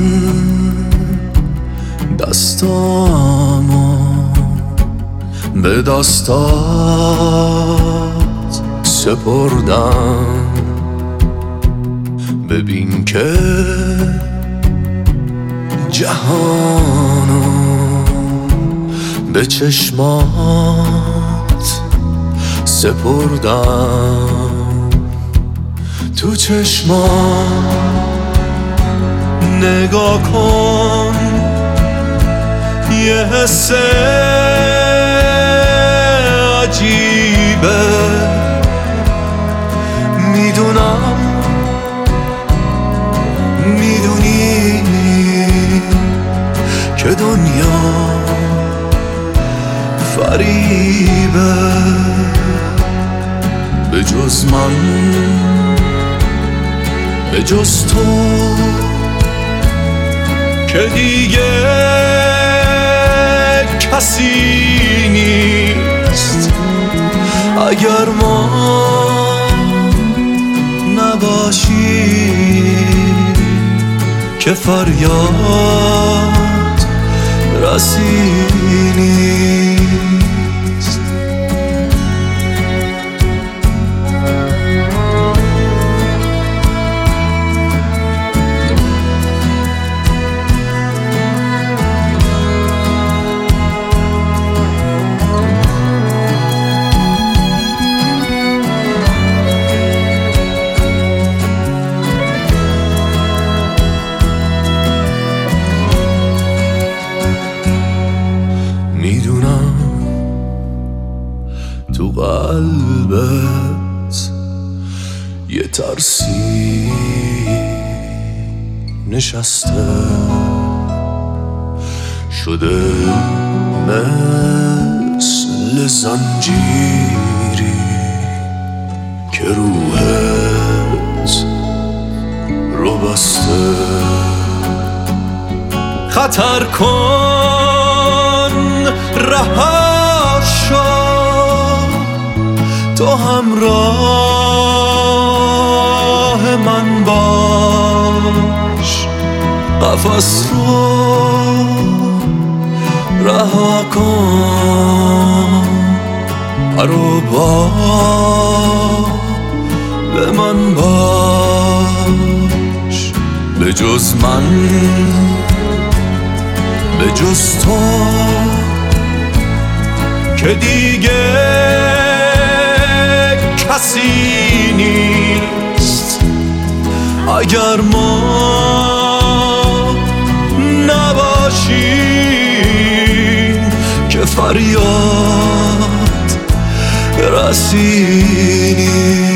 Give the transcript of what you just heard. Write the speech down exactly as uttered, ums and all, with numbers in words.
دستامو به دستات سپردم. ببین که جهانو به چشمات سپردم. تو چشمات نگاه کن، یه حس عجیبه. میدونم میدونی که دنیا فریبه. به جز من، به جز تو که دیگه کسی نیست. اگر ما نباشیم که فریاد رسی نیست. میدونم تو قلبت یه ترسی نشسته، شده مثل زنجیری که روحت رو بسته. خطر کن، رها شو، تو همراه من باش. قفس رو رها کن، پرو به من باش. به جز من، به جز تو که دیگه کسی نیست. اگر ما نباشیم که فریاد رسی نیست.